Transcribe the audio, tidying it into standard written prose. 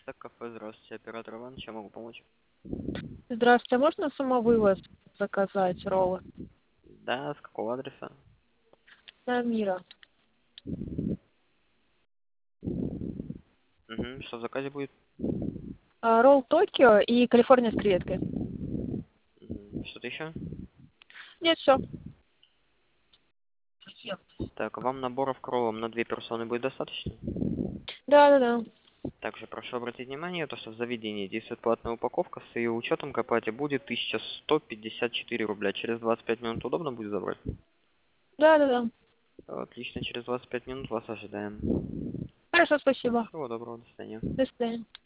Так, кафе, здравствуйте, оператор Иван, чем могу помочь? Здравствуйте, а можно самовывоз заказать роллы? Да, с какого адреса? На Мира. Угу, что в заказе будет? Ролл Токио и Калифорния с креветкой. Что-то еще? Нет, все. Так, вам наборов к роллам на 2 персоны будет достаточно? Да. Также прошу обратить внимание, то, что в заведении действует платная упаковка, с ее учетом к оплате будет 1154 рубля. Через 25 минут удобно будет забрать? Да. Отлично, через 25 минут вас ожидаем. Хорошо, спасибо. Всего доброго, до свидания. До свидания.